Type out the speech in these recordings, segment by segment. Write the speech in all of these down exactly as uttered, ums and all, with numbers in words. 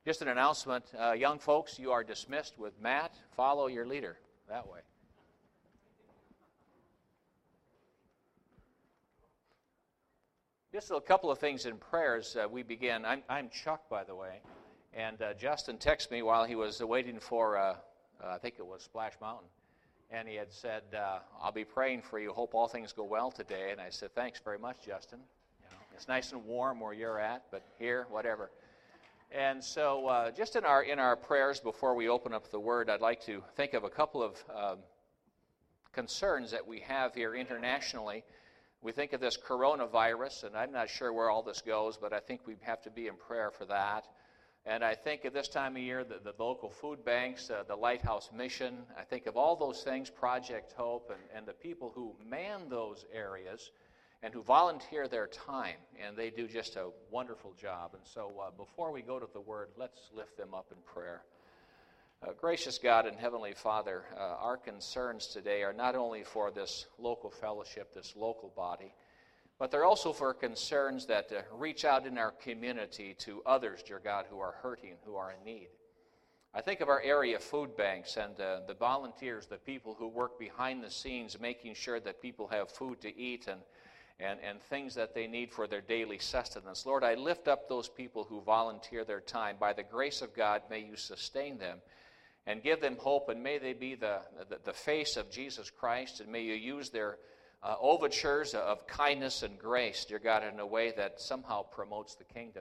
Just an announcement, uh, young folks, you are dismissed with Matt. Follow your leader that way. Just a couple of things in prayers uh, we begin. I'm, I'm Chuck, by the way, and uh, Justin texted me while he was waiting for, uh, uh, I think it was Splash Mountain, and he had said, uh, I'll be praying for you. Hope all things go well today. And I said, thanks very much, Justin. You know, it's nice and warm where you're at, but here, whatever. And so uh, just in our in our prayers before we open up the Word, I'd like to think of a couple of um, concerns that we have here internationally. We think of this coronavirus, and I'm not sure where all this goes, but I think we have to be in prayer for that. And I think at this time of year, the, the local food banks, uh, the Lighthouse Mission, I think of all those things, Project Hope, and, and the people who man those areas and who volunteer their time, and they do just a wonderful job. And so uh, before we go to the Word, let's lift them up in prayer. Uh, gracious God and Heavenly Father, uh, our concerns today are not only for this local fellowship, this local body, but they're also for concerns that uh, reach out in our community to others, dear God, who are hurting, who are in need. I think of our area food banks and uh, the volunteers, the people who work behind the scenes, making sure that people have food to eat and And, and things that they need for their daily sustenance. Lord, I lift up those people who volunteer their time. By the grace of God, may you sustain them and give them hope, and may they be the, the, the face of Jesus Christ, and may you use their uh, overtures of kindness and grace, dear God, in a way that somehow promotes the kingdom.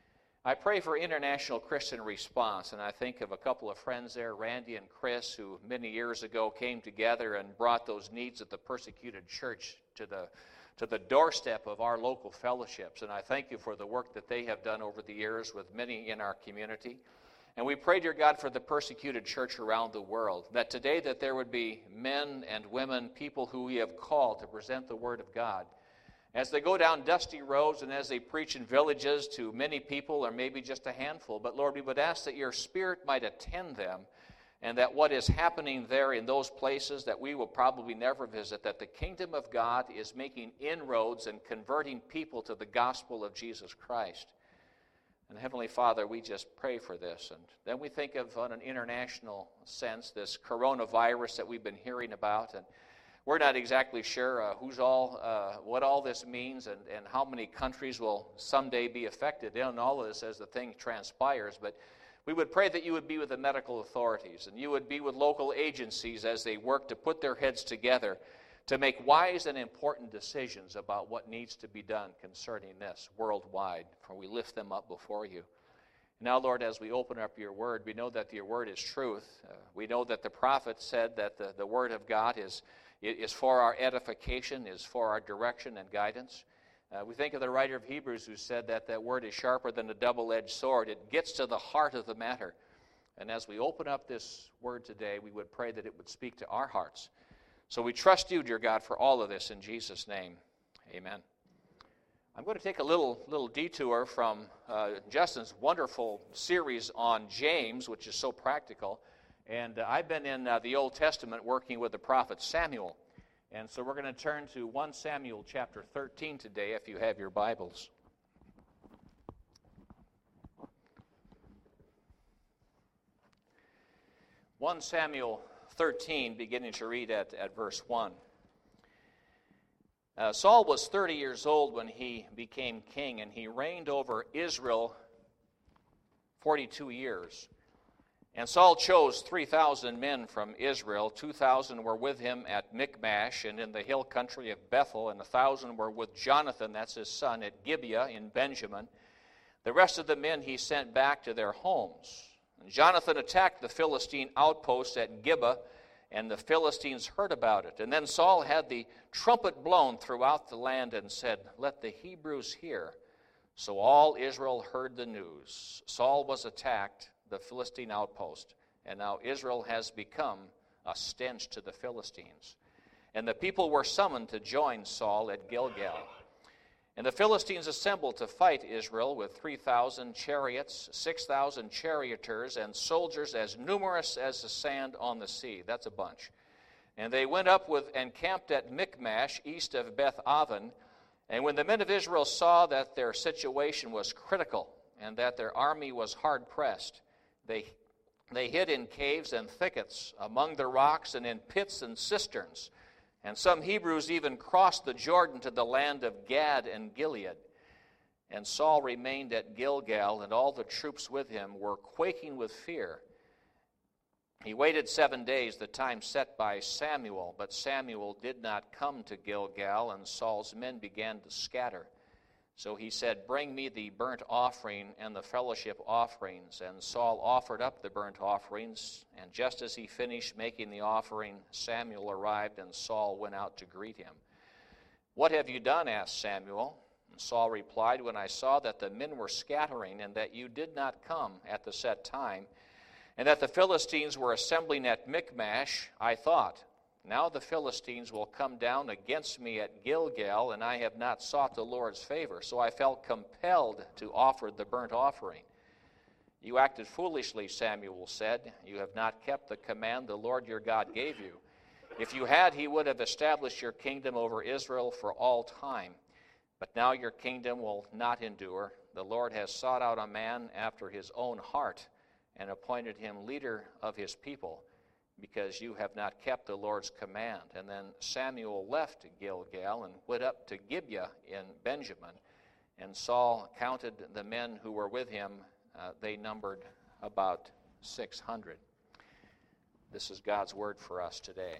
I pray for International Christian Response, and I think of a couple of friends there, Randy and Chris, who many years ago came together and brought those needs of the persecuted church to the to the doorstep of our local fellowships. And I thank you for the work that they have done over the years with many in our community. And we pray, dear God, for the persecuted church around the world, that today that there would be men and women, people who we have called to present the Word of God. As they go down dusty roads and as they preach in villages to many people, or maybe just a handful, but Lord, we would ask that your Spirit might attend them, and that what is happening there in those places that we will probably never visit, that the kingdom of God is making inroads and converting people to the gospel of Jesus Christ. And Heavenly Father, we just pray for this. And then we think of, on an international sense, this coronavirus that we've been hearing about. And we're not exactly sure uh, who's all, uh, what all this means and, and how many countries will someday be affected in all of this as the thing transpires. But we would pray that you would be with the medical authorities and you would be with local agencies as they work to put their heads together to make wise and important decisions about what needs to be done concerning this worldwide, for we lift them up before you. Now, Lord, as we open up your word, we know that your word is truth. Uh, we know that the prophet said that the, the word of God is, is for our edification, is for our direction and guidance. Uh, we think of the writer of Hebrews who said that that word is sharper than a double-edged sword. It gets to the heart of the matter. And as we open up this word today, we would pray that it would speak to our hearts. So we trust you, dear God, for all of this in Jesus' name. Amen. I'm going to take a little little detour from uh, Justin's wonderful series on James, which is so practical. And uh, I've been in uh, the Old Testament working with the prophet Samuel. And so we're going to turn to First Samuel chapter thirteen today, if you have your Bibles. First Samuel thirteen, beginning to read at, at verse one. Uh, Saul was thirty years old when he became king, and he reigned over Israel forty-two years. And Saul chose three thousand men from Israel. two thousand were with him at Michmash and in the hill country of Bethel, and one thousand were with Jonathan, that's his son, at Gibeah in Benjamin. The rest of the men he sent back to their homes. And Jonathan attacked the Philistine outposts at Gibeah, and the Philistines heard about it. And then Saul had the trumpet blown throughout the land and said, "Let the Hebrews hear." So all Israel heard the news. Saul was attacked, the Philistine outpost, and now Israel has become a stench to the Philistines. And the people were summoned to join Saul at Gilgal. And the Philistines assembled to fight Israel with three thousand chariots, six thousand charioteers, and soldiers as numerous as the sand on the sea. That's a bunch. And they went up with and camped at Michmash, east of Beth Aven. And when the men of Israel saw that their situation was critical, and that their army was hard-pressed. They, they hid in caves and thickets, among the rocks and in pits and cisterns. And some Hebrews even crossed the Jordan to the land of Gad and Gilead. And Saul remained at Gilgal, and all the troops with him were quaking with fear. He waited seven days, the time set by Samuel, but Samuel did not come to Gilgal, and Saul's men began to scatter. So he said, "Bring me the burnt offering and the fellowship offerings." And Saul offered up the burnt offerings, and just as he finished making the offering, Samuel arrived, and Saul went out to greet him. "What have you done?" asked Samuel. And Saul replied, "When I saw that the men were scattering, and that you did not come at the set time, and that the Philistines were assembling at Michmash, I thought, now the Philistines will come down against me at Gilgal, and I have not sought the Lord's favor. So I felt compelled to offer the burnt offering." "You acted foolishly," Samuel said. "You have not kept the command the Lord your God gave you. If you had, he would have established your kingdom over Israel for all time. But now your kingdom will not endure. The Lord has sought out a man after his own heart, and appointed him leader of his people, because you have not kept the Lord's command." And then Samuel left Gilgal and went up to Gibeah in Benjamin. And Saul counted the men who were with him. Uh, they numbered about six hundred. This is God's word for us today.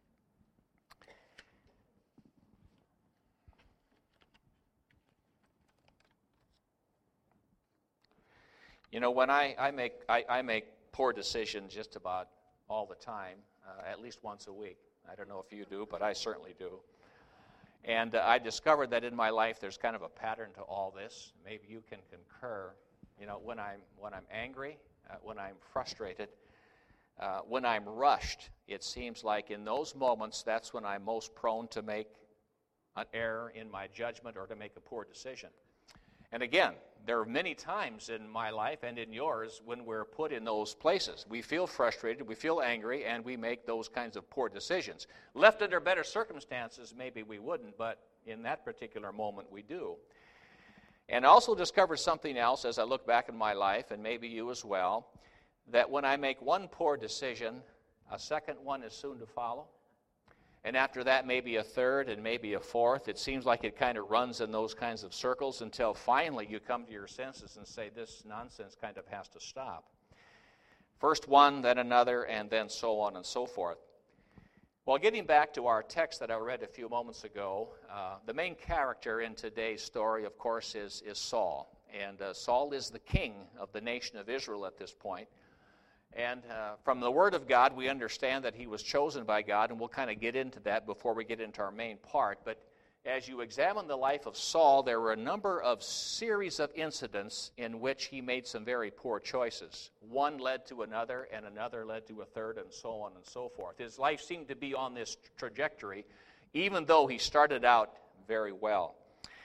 You know, when I, I make I, I make poor decisions just about all the time, uh, at least once a week. I don't know if you do, but I certainly do. And uh, I discovered that in my life there's kind of a pattern to all this. Maybe you can concur. You know, when I'm when I'm angry, uh, when I'm frustrated, uh, when I'm rushed, it seems like in those moments that's when I'm most prone to make an error in my judgment or to make a poor decision. And again, there are many times in my life and in yours when we're put in those places. We feel frustrated, we feel angry, and we make those kinds of poor decisions. Left under better circumstances, maybe we wouldn't, but in that particular moment we do. And I also discovered something else as I look back in my life, and maybe you as well, that when I make one poor decision, a second one is soon to follow. And after that, maybe a third and maybe a fourth. It seems like it kind of runs in those kinds of circles until finally you come to your senses and say, this nonsense kind of has to stop. First one, then another, and then so on and so forth. Well, getting back to our text that I read a few moments ago, uh, the main character in today's story, of course, is, is Saul. And uh, Saul is the king of the nation of Israel at this point. And uh, from the Word of God, we understand that he was chosen by God, and we'll kind of get into that before we get into our main part. But as you examine the life of Saul, there were a number of series of incidents in which he made some very poor choices. One led to another, and another led to a third, and so on and so forth. His life seemed to be on this trajectory, even though he started out very well.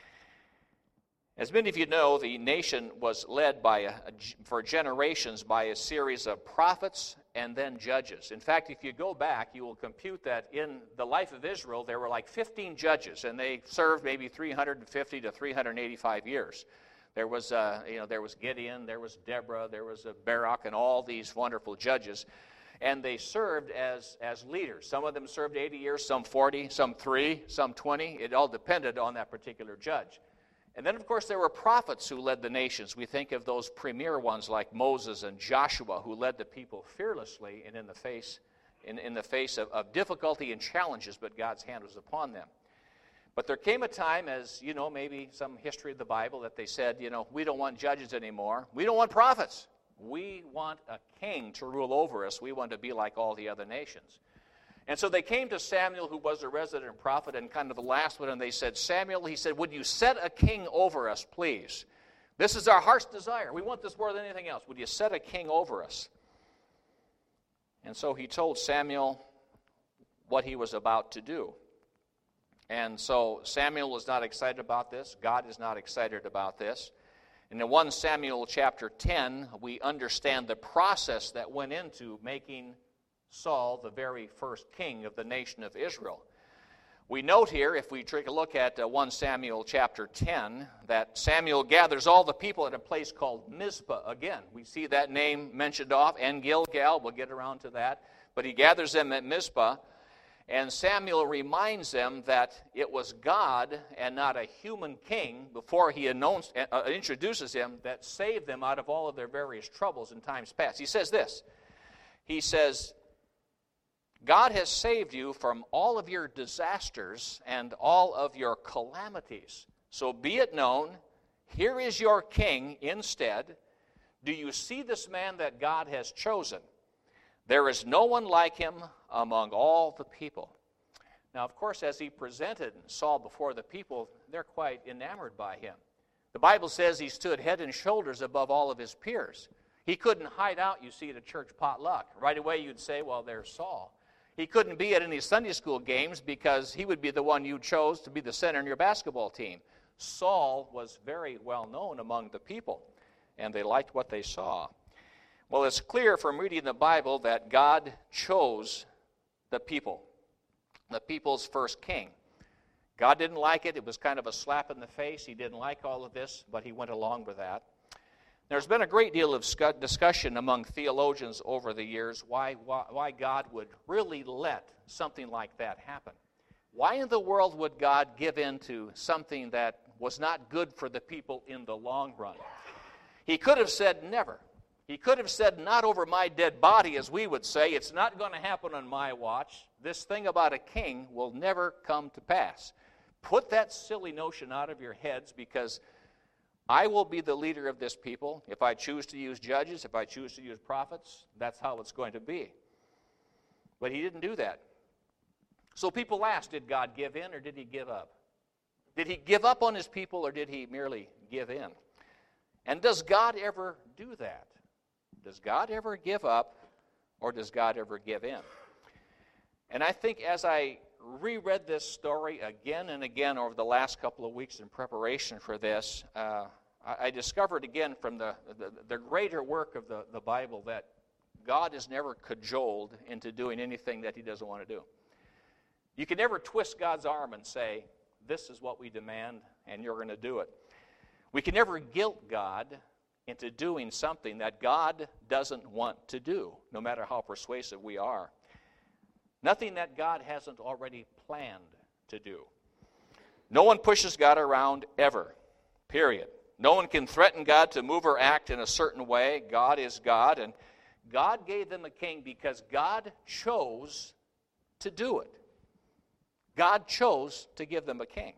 As many of you know, the nation was led by a, a, for generations by a series of prophets and then judges. In fact, if you go back, you will compute that in the life of Israel, there were like fifteen judges, and they served maybe three hundred fifty to three hundred eighty-five years. There was, uh, you know, there was Gideon, there was Deborah, there was uh, Barak, and all these wonderful judges. And they served as, as leaders. Some of them served eighty years, some forty, some three, some twenty. It all depended on that particular judge. And then, of course, there were prophets who led the nations. We think of those premier ones like Moses and Joshua, who led the people fearlessly and in the face, in, in the face of, of difficulty and challenges, but God's hand was upon them. But there came a time, as you know, maybe some history of the Bible, that they said, you know, we don't want judges anymore. We don't want prophets. We want a king to rule over us. We want to be like all the other nations. And so they came to Samuel, who was a resident prophet, and kind of the last one, and they said, Samuel, he said, would you set a king over us, please? This is our heart's desire. We want this more than anything else. Would you set a king over us? And so he told Samuel what he was about to do. And so Samuel was not excited about this. God is not excited about this. And in First Samuel chapter ten, we understand the process that went into making Saul the very first king of the nation of Israel. We note here, if we take a look at uh, First Samuel chapter ten, that Samuel gathers all the people at a place called Mizpah again. We see that name mentioned off, and Gilgal, we'll get around to that. But he gathers them at Mizpah, and Samuel reminds them that it was God and not a human king, before he announced, uh, introduces him, that saved them out of all of their various troubles in times past. He says this, he says, God has saved you from all of your disasters and all of your calamities. So be it known, here is your king instead. Do you see this man that God has chosen? There is no one like him among all the people. Now, of course, as he presented Saul before the people, they're quite enamored by him. The Bible says he stood head and shoulders above all of his peers. He couldn't hide out, you see, at a church potluck. Right away you'd say, well, there's Saul. He couldn't be at any Sunday school games because he would be the one you chose to be the center in your basketball team. Saul was very well known among the people, and they liked what they saw. Well, it's clear from reading the Bible that God chose the people, the people's first king. God didn't like it. It was kind of a slap in the face. He didn't like all of this, but he went along with that. There's been a great deal of discussion among theologians over the years why, why, why God would really let something like that happen. Why in the world would God give in to something that was not good for the people in the long run? He could have said never. He could have said, not over my dead body, as we would say. It's not going to happen on my watch. This thing about a king will never come to pass. Put that silly notion out of your heads, because I will be the leader of this people. If I choose to use judges, if I choose to use prophets, that's how it's going to be. But he didn't do that. So people ask, did God give in or did he give up? Did he give up on his people or did he merely give in? And does God ever do that? Does God ever give up or does God ever give in? And I think as I reread this story again and again over the last couple of weeks in preparation for this, uh, I, I discovered again from the, the, the greater work of the, the Bible that God is never cajoled into doing anything that he doesn't want to do. You can never twist God's arm and say, this is what we demand and you're going to do it. We can never guilt God into doing something that God doesn't want to do, no matter how persuasive we are. Nothing that God hasn't already planned to do. No one pushes God around ever, period. No one can threaten God to move or act in a certain way. God is God, and God gave them a king because God chose to do it. God chose to give them a king.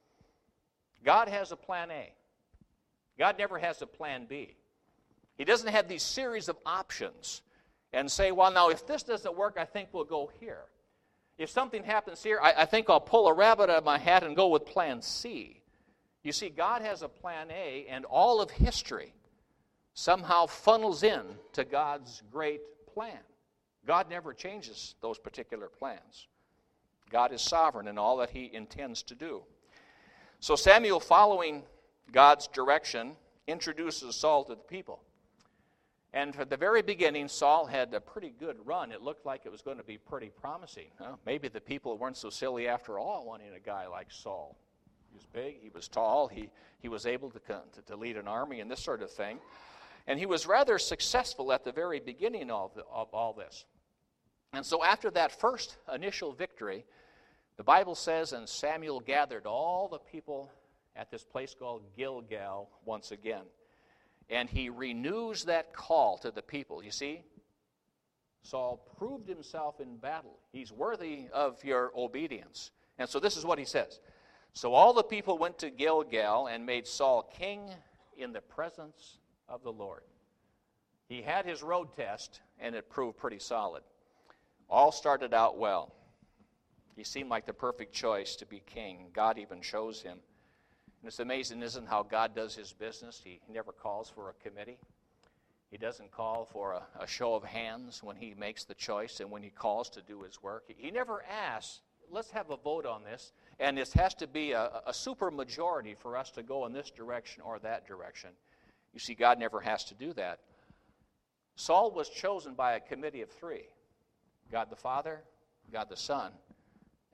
God has a plan A. God never has a plan B. He doesn't have these series of options and say, well, now, if this doesn't work, I think we'll go here. If something happens here, I, I think I'll pull a rabbit out of my hat and go with plan C. You see, God has a plan A, and all of history somehow funnels in to God's great plan. God never changes those particular plans. God is sovereign in all that he intends to do. So Samuel, following God's direction, introduces Saul to the people. And from the very beginning, Saul had a pretty good run. It looked like it was going to be pretty promising. Huh? Maybe the people weren't so silly after all, wanting a guy like Saul. He was big, he was tall, he, he was able to, to, to lead an army and this sort of thing. And he was rather successful at the very beginning of, the, of all this. And so after that first initial victory, the Bible says, and Samuel gathered all the people at this place called Gilgal once again. And he renews that call to the people. You see, Saul proved himself in battle. He's worthy of your obedience. And so this is what he says. So all the people went to Gilgal and made Saul king in the presence of the Lord. He had his road test, and it proved pretty solid. All started out well. He seemed like the perfect choice to be king. God even chose him. And it's amazing, isn't it, how God does his business? He never calls for a committee. He doesn't call for a, a show of hands when he makes the choice and when he calls to do his work. He never asks, let's have a vote on this, and this has to be a, a super majority for us to go in this direction or that direction. You see, God never has to do that. Saul was chosen by a committee of three. God the Father, God the Son,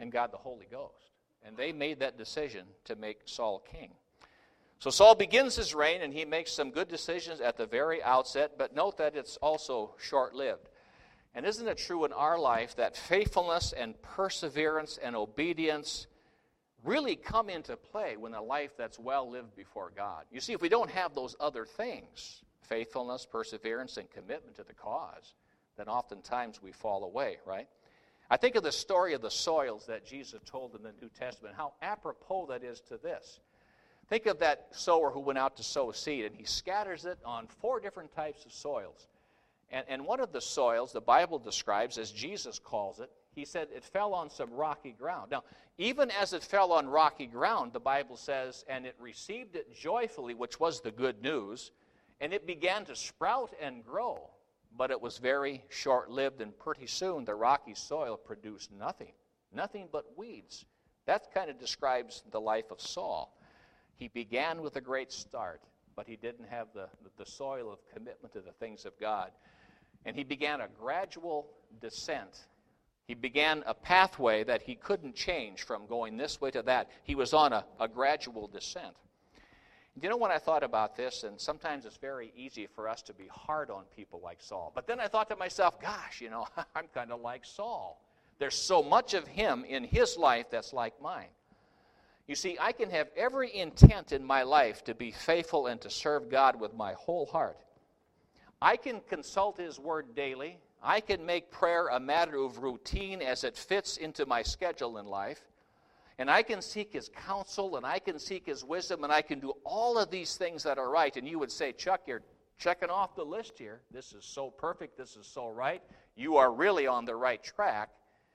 and God the Holy Ghost. And they made that decision to make Saul king. So Saul begins his reign, and he makes some good decisions at the very outset, but note that it's also short-lived. And isn't it true in our life that faithfulness and perseverance and obedience really come into play when a life that's well lived before God? You see, if we don't have those other things, faithfulness, perseverance, and commitment to the cause, then oftentimes we fall away, right? I think of the story of the soils that Jesus told in the New Testament, how apropos that is to this. Think of that sower who went out to sow seed, and he scatters it on four different types of soils. And, and one of the soils, the Bible describes, as Jesus calls it, he said it fell on some rocky ground. Now, even as it fell on rocky ground, the Bible says, and it received it joyfully, which was the good news, and it began to sprout and grow. But it was very short-lived, and pretty soon the rocky soil produced nothing, nothing but weeds. That kind of describes the life of Saul. He began with a great start, but he didn't have the, the soil of commitment to the things of God. And he began a gradual descent. He began a pathway that he couldn't change from going this way to that. He was on a, a gradual descent. You know, when I thought about this, and sometimes it's very easy for us to be hard on people like Saul. But then I thought to myself, gosh, you know, I'm kind of like Saul. There's so much of him in his life that's like mine. You see, I can have every intent in my life to be faithful and to serve God with my whole heart. I can consult his word daily. I can make prayer a matter of routine as it fits into my schedule in life. And I can seek his counsel, and I can seek his wisdom, and I can do all of these things that are right. And you would say, Chuck, you're checking off the list here. This is so perfect. This is so right. You are really on the right track.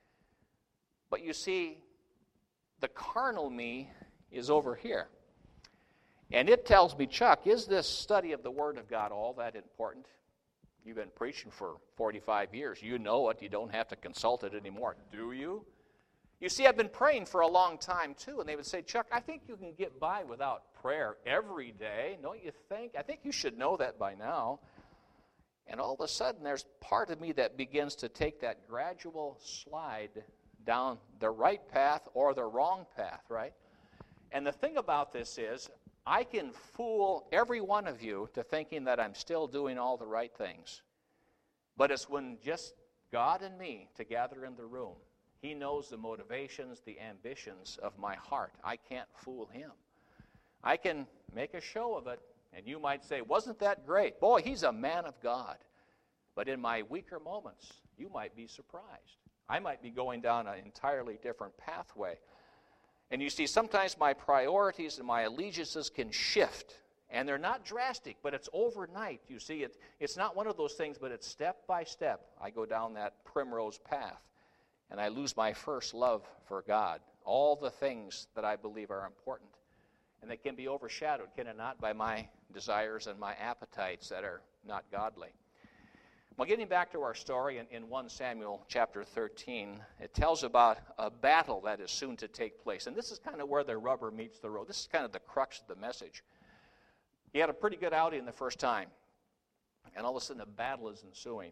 But you see, the carnal me is over here. And it tells me, Chuck, is this study of the Word of God all that important? You've been preaching for forty-five years. You know it. You don't have to consult it anymore. Do you? You see, I've been praying for a long time, too. And they would say, Chuck, I think you can get by without prayer every day. Don't you think? I think you should know that by now. And all of a sudden, there's part of me that begins to take that gradual slide down the right path or the wrong path, right? And the thing about this is, I can fool every one of you to thinking that I'm still doing all the right things. But it's when just God and me together in the room. He knows the motivations, the ambitions of my heart. I can't fool him. I can make a show of it, and you might say, wasn't that great? Boy, he's a man of God. But in my weaker moments, you might be surprised. I might be going down an entirely different pathway. And you see, sometimes my priorities and my allegiances can shift. And they're not drastic, but it's overnight. You see, it, it's not one of those things, but it's step by step. I go down that primrose path. And I lose my first love for God. All the things that I believe are important. And they can be overshadowed, can it not, by my desires and my appetites that are not godly. Well, getting back to our story in, in First Samuel chapter thirteen, it tells about a battle that is soon to take place. And this is kind of where the rubber meets the road. This is kind of the crux of the message. He had a pretty good outing the first time. And all of a sudden a battle is ensuing.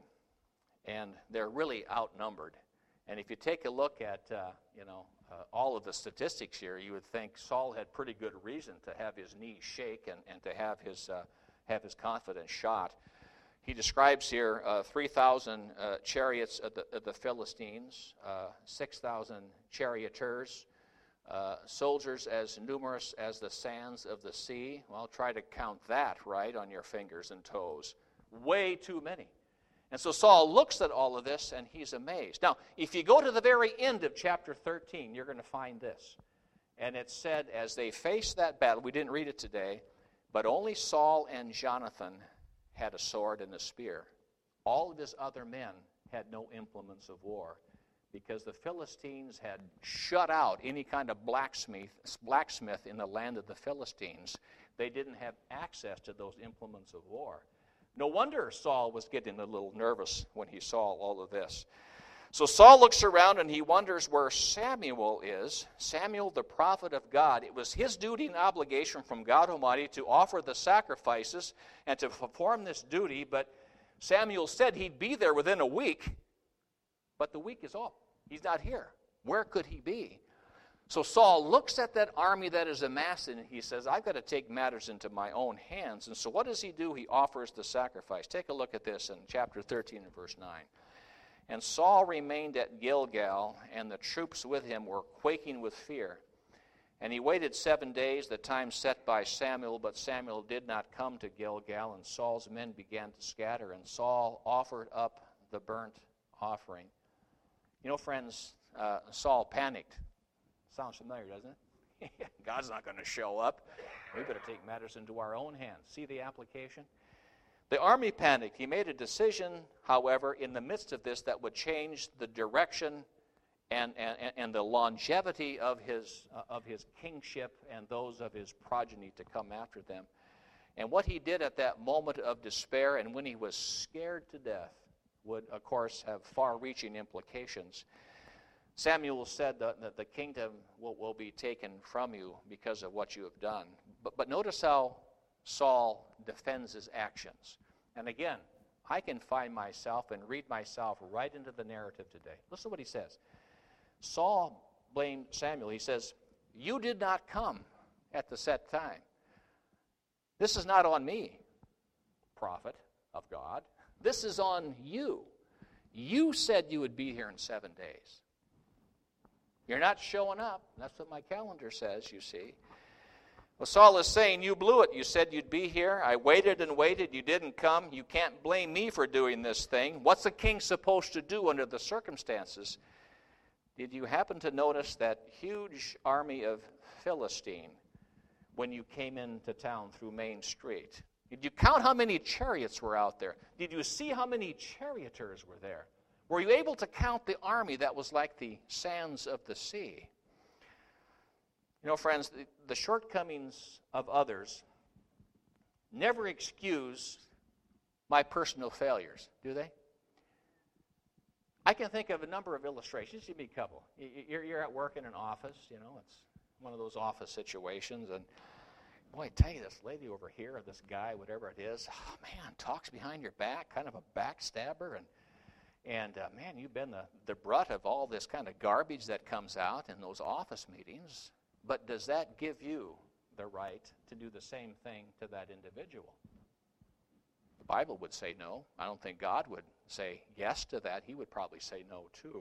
And they're really outnumbered. And if you take a look at, uh, you know, uh, all of the statistics here, you would think Saul had pretty good reason to have his knees shake and, and to have his, uh, have his confidence shot. He describes here uh, three thousand uh, chariots of the, of the Philistines, uh, six thousand charioteers, uh, soldiers as numerous as the sands of the sea. Well, try to count that, right, on your fingers and toes. Way too many. And so Saul looks at all of this, and he's amazed. Now, if you go to the very end of chapter thirteen, you're going to find this. And it said, as they faced that battle, we didn't read it today, but only Saul and Jonathan had a sword and a spear. All of his other men had no implements of war, because the Philistines had shut out any kind of blacksmith, blacksmith in the land of the Philistines. They didn't have access to those implements of war. No wonder Saul was getting a little nervous when he saw all of this. So Saul looks around and he wonders where Samuel is. Samuel, the prophet of God. It was his duty and obligation from God Almighty to offer the sacrifices and to perform this duty, but Samuel said he'd be there within a week, but the week is up. He's not here. Where could he be? So Saul looks at that army that is amassed, and he says, I've got to take matters into my own hands. And so what does he do? He offers the sacrifice. Take a look at this in chapter thirteen and verse nine. And Saul remained at Gilgal, and the troops with him were quaking with fear. And he waited seven days, the time set by Samuel, but Samuel did not come to Gilgal, and Saul's men began to scatter, and Saul offered up the burnt offering. You know, friends, uh, Saul panicked. Sounds familiar, doesn't it? God's not going to show up. We better take matters into our own hands. See the application? The army panicked. He made a decision, however, in the midst of this that would change the direction and, and, and the longevity of his, uh, of his kingship and those of his progeny to come after them. And what he did at that moment of despair and when he was scared to death would, of course, have far-reaching implications. Samuel said that, that the kingdom will, will be taken from you because of what you have done. But, but notice how Saul defends his actions. And again, I can find myself and read myself right into the narrative today. Listen to what he says. Saul blamed Samuel. He says, you did not come at the set time. This is not on me, prophet of God. This is on you. You said you would be here in seven days. You're not showing up. That's what my calendar says, you see. Well, Saul is saying, you blew it. You said you'd be here. I waited and waited. You didn't come. You can't blame me for doing this thing. What's a king supposed to do under the circumstances? Did you happen to notice that huge army of Philistine when you came into town through Main Street? Did you count how many chariots were out there? Did you see how many charioteers were there? Were you able to count the army that was like the sands of the sea? You know, friends, the, the shortcomings of others never excuse my personal failures, do they? I can think of a number of illustrations. Give me a couple. You're, you're at work in an office, you know, it's one of those office situations, and boy, I tell you, this lady over here, or this guy, whatever it is, oh, man, talks behind your back, kind of a backstabber, and And, uh, man, you've been the, the brunt of all this kind of garbage that comes out in those office meetings. But does that give you the right to do the same thing to that individual? The Bible would say no. I don't think God would say yes to that. He would probably say no, too.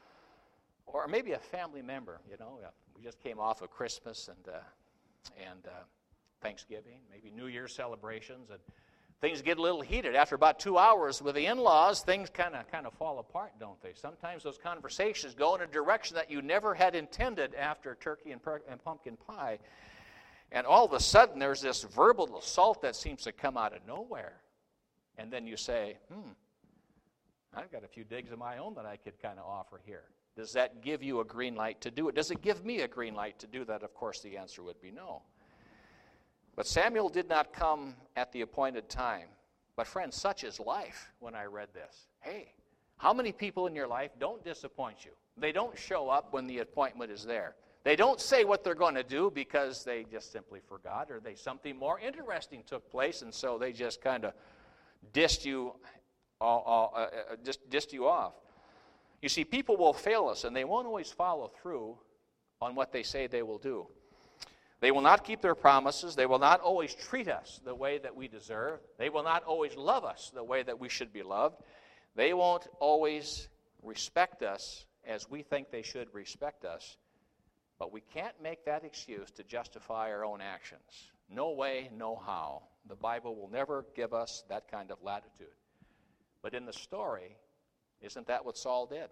Or maybe a family member, you know. We just came off of Christmas and, uh, and uh, Thanksgiving, maybe New Year's celebrations, and things get a little heated. After about two hours with the in-laws, things kind of kind of fall apart, don't they? Sometimes those conversations go in a direction that you never had intended after turkey and, per- and pumpkin pie. And all of a sudden, there's this verbal assault that seems to come out of nowhere. And then you say, hmm, I've got a few digs of my own that I could kind of offer here. Does that give you a green light to do it? Does it give me a green light to do that? Of course, the answer would be no. But Samuel did not come at the appointed time. But friends, such is life when I read this. Hey, how many people in your life don't disappoint you? They don't show up when the appointment is there. They don't say what they're going to do because they just simply forgot, or they something more interesting took place, and so they just kind of dissed you, all, all, uh, uh, just dissed you off. You see, people will fail us, and they won't always follow through on what they say they will do. They will not keep their promises. They will not always treat us the way that we deserve. They will not always love us the way that we should be loved. They won't always respect us as we think they should respect us. But we can't make that excuse to justify our own actions. No way, no how. The Bible will never give us that kind of latitude. But in the story, isn't that what Saul did?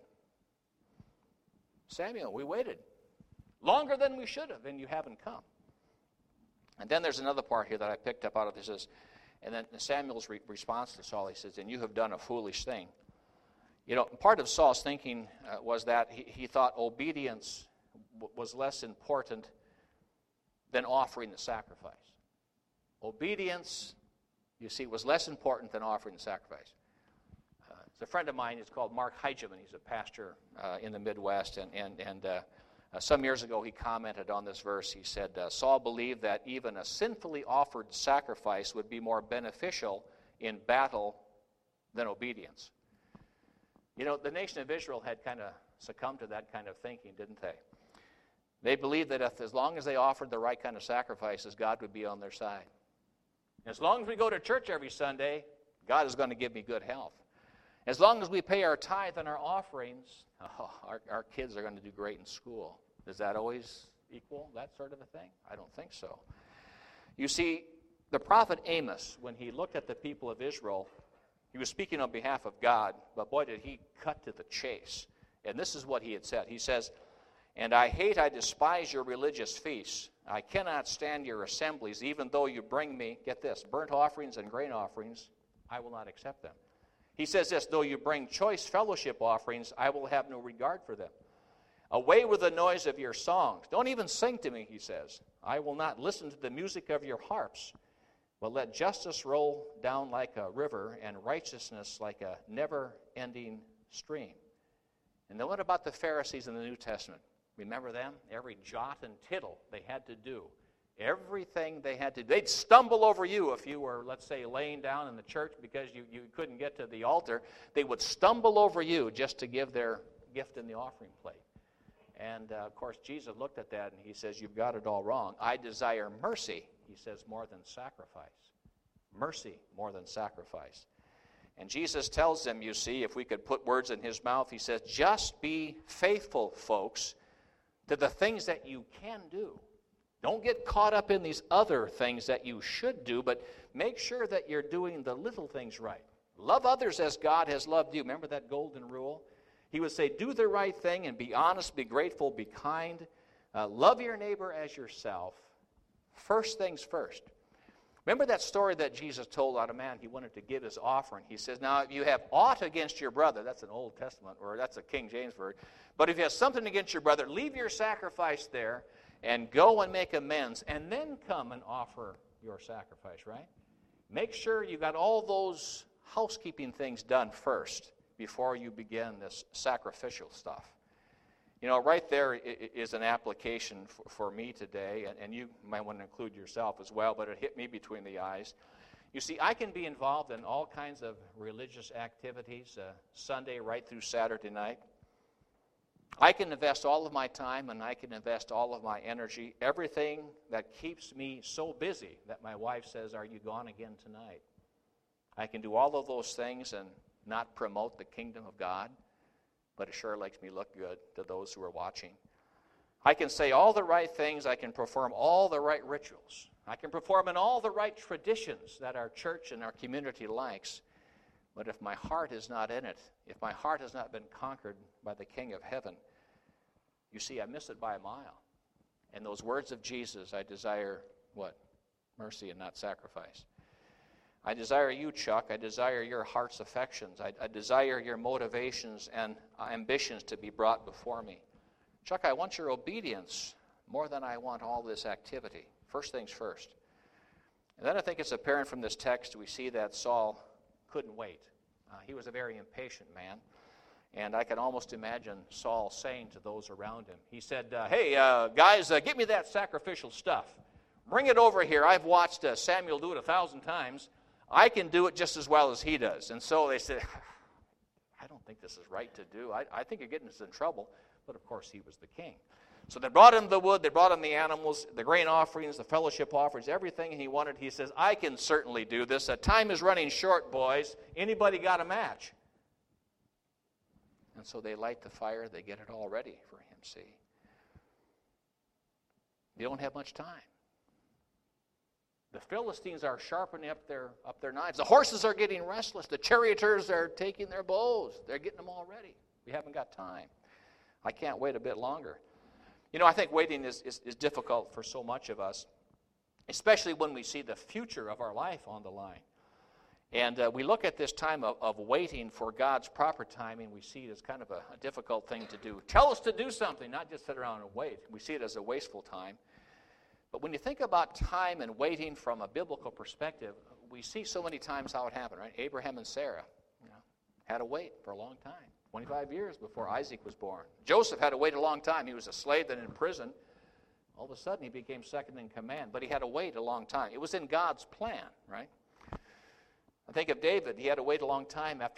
Samuel, we waited longer than we should have, and you haven't come. And then there's another part here that I picked up out of this. Is, and then Samuel's re- response to Saul, he says, and you have done a foolish thing. You know, part of Saul's thinking uh, was that he, he thought obedience w- was less important than offering the sacrifice. Obedience, you see, was less important than offering the sacrifice. Uh, it's a friend of mine. He's called Mark Heigeman. He's a pastor uh, in the Midwest, and, and, and uh, Uh, some years ago, he commented on this verse. He said, uh, Saul believed that even a sinfully offered sacrifice would be more beneficial in battle than obedience. You know, the nation of Israel had kind of succumbed to that kind of thinking, didn't they? They believed that if, as long as they offered the right kind of sacrifices, God would be on their side. As long as we go to church every Sunday, God is going to give me good health. As long as we pay our tithe and our offerings, oh, our, our kids are going to do great in school. Does that always equal that sort of a thing? I don't think so. You see, the prophet Amos, when he looked at the people of Israel, he was speaking on behalf of God, but boy, did he cut to the chase. And this is what he had said. He says, "And I hate, I despise your religious feasts. I cannot stand your assemblies, even though you bring me," get this, "burnt offerings and grain offerings, I will not accept them." He says this, "Though you bring choice fellowship offerings, I will have no regard for them. Away with the noise of your songs. Don't even sing to me," he says. "I will not listen to the music of your harps. But let justice roll down like a river and righteousness like a never-ending stream." And then what about the Pharisees in the New Testament? Remember them? Every jot and tittle they had to do. Everything they had to do. They'd stumble over you if you were, let's say, laying down in the church because you, you couldn't get to the altar. They would stumble over you just to give their gift in the offering plate. And, uh, of course, Jesus looked at that and he says, "You've got it all wrong. I desire mercy," he says, "more than sacrifice." Mercy more than sacrifice. And Jesus tells them, you see, if we could put words in his mouth, he says, just be faithful, folks, to the things that you can do. Don't get caught up in these other things that you should do, but make sure that you're doing the little things right. Love others as God has loved you. Remember that golden rule? He would say, do the right thing and be honest, be grateful, be kind. Uh, love your neighbor as yourself. First things first. Remember that story that Jesus told on a man he wanted to give his offering. He says, now if you have aught against your brother, that's an Old Testament, or that's a King James word, but if you have something against your brother, leave your sacrifice there and go and make amends, and then come and offer your sacrifice, right? Make sure you got all those housekeeping things done first before you begin this sacrificial stuff. You know, right there is an application for me today, and you might want to include yourself as well, but it hit me between the eyes. You see, I can be involved in all kinds of religious activities, uh, Sunday right through Saturday night. I can invest all of my time and I can invest all of my energy, everything that keeps me so busy that my wife says, are you gone again tonight? I can do all of those things and not promote the kingdom of God, but it sure makes me look good to those who are watching. I can say all the right things. I can perform all the right rituals. I can perform in all the right traditions that our church and our community likes. But if my heart is not in it, if my heart has not been conquered by the King of Heaven, you see, I miss it by a mile. And those words of Jesus, I desire what? Mercy and not sacrifice. I desire you, Chuck. I desire your heart's affections. I, I desire your motivations and ambitions to be brought before me. Chuck, I want your obedience more than I want all this activity. First things first. And then I think it's apparent from this text we see that Saul couldn't wait. Uh, he was a very impatient man. And I can almost imagine Saul saying to those around him, he said, uh, hey, uh, guys, uh, get me that sacrificial stuff. Bring it over here. I've watched uh, Samuel do it a thousand times. I can do it just as well as he does. And so they said, I don't think this is right to do. I, I think you're getting us in trouble. But of course, he was the king. So they brought him the wood, they brought him the animals, the grain offerings, the fellowship offerings, everything he wanted. He says, I can certainly do this. Uh, time is running short, boys. Anybody got a match? And so they light the fire. They get it all ready for him, see. They don't have much time. The Philistines are sharpening up their, up their knives. The horses are getting restless. The charioteers are taking their bows. They're getting them all ready. We haven't got time. I can't wait a bit longer. You know, I think waiting is, is, is difficult for so much of us, especially when we see the future of our life on the line. And uh, we look at this time of, of waiting for God's proper timing. We see it as kind of a, a difficult thing to do. Tell us to do something, not just sit around and wait. We see it as a wasteful time. But when you think about time and waiting from a biblical perspective, we see so many times how it happened, right? Abraham and Sarah, you know, had to wait for a long time, twenty-five years before Isaac was born. Joseph had to wait a long time. He was a slave and in prison. All of a sudden, he became second in command, but he had to wait a long time. It was in God's plan, right? I think of David. He had to wait a long time after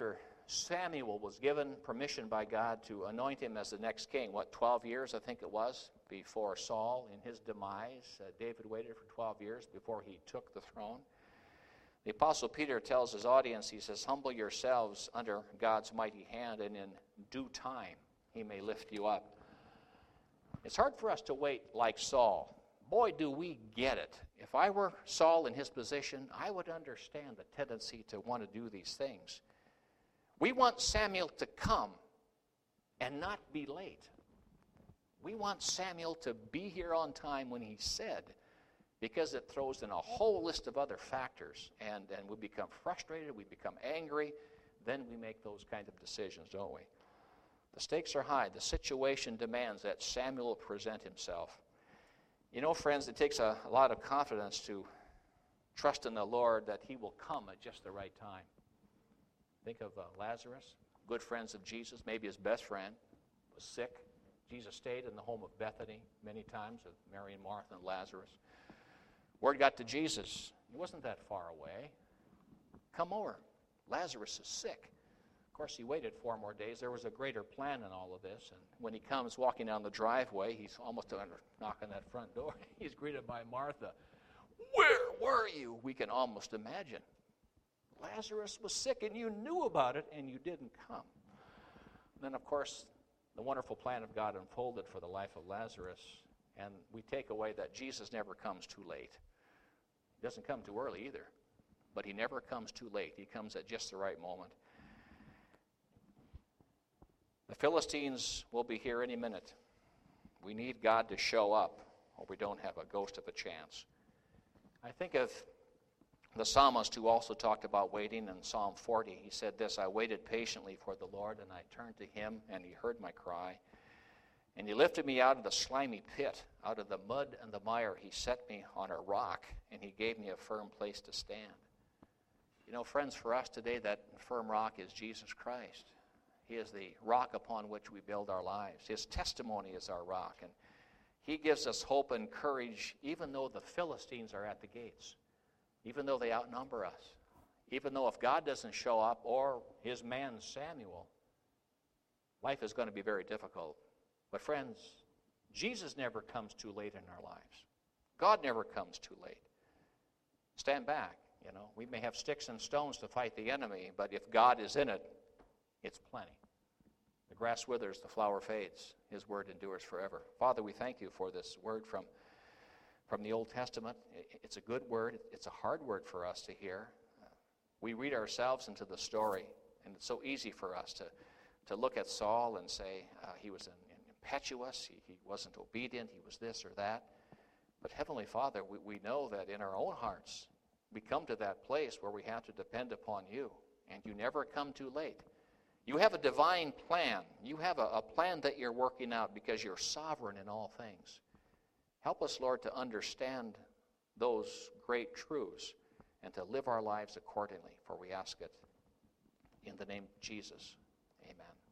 Samuel was given permission by God to anoint him as the next king. What, twelve years, I think it was, before Saul in his demise. Uh, David waited for twelve years before he took the throne. The Apostle Peter tells his audience, he says, humble yourselves under God's mighty hand, and in due time he may lift you up. It's hard for us to wait like Saul. Boy, do we get it. If I were Saul in his position, I would understand the tendency to want to do these things. We want Samuel to come and not be late. We want Samuel to be here on time when he said, because it throws in a whole list of other factors, and, and we become frustrated, we become angry, then we make those kind of decisions, don't we? The stakes are high. The situation demands that Samuel present himself. You know, friends, it takes a, a lot of confidence to trust in the Lord that he will come at just the right time. Think of uh, Lazarus, good friends of Jesus, maybe his best friend, was sick. Jesus stayed in the home of Bethany many times with Mary and Martha and Lazarus. Word got to Jesus. He wasn't that far away. Come over. Lazarus is sick. Of course, he waited four more days. There was a greater plan in all of this. And when he comes walking down the driveway, he's almost going to knock on that front door. He's greeted by Martha. Where were you? We can almost imagine. Lazarus was sick, and you knew about it, and you didn't come. And then, of course, the wonderful plan of God unfolded for the life of Lazarus, and we take away that Jesus never comes too late. He doesn't come too early either, but he never comes too late. He comes at just the right moment. The Philistines will be here any minute. We need God to show up, or we don't have a ghost of a chance. I think of the psalmist who also talked about waiting in Psalm forty. He said this, I waited patiently for the Lord, and I turned to him, and he heard my cry. And he lifted me out of the slimy pit, out of the mud and the mire. He set me on a rock, and he gave me a firm place to stand. You know, friends, for us today, that firm rock is Jesus Christ. He is the rock upon which we build our lives. His testimony is our rock, and he gives us hope and courage even though the Philistines are at the gates. Even though they outnumber us, even though if God doesn't show up or his man Samuel, life is going to be very difficult. But friends, Jesus never comes too late in our lives. God never comes too late. Stand back, you know. We may have sticks and stones to fight the enemy, but if God is in it, it's plenty. The grass withers, the flower fades. His word endures forever. Father, we thank you for this word from From the Old Testament. It's a good word. It's a hard word for us to hear. We read ourselves into the story, and it's so easy for us to, to look at Saul and say uh, he was an, an impetuous, he, he wasn't obedient, he was this or that. But Heavenly Father, we, we know that in our own hearts, we come to that place where we have to depend upon you, and you never come too late. You have a divine plan. You have a, a plan that you're working out because you're sovereign in all things. Help us, Lord, to understand those great truths and to live our lives accordingly, for we ask it in the name of Jesus. Amen.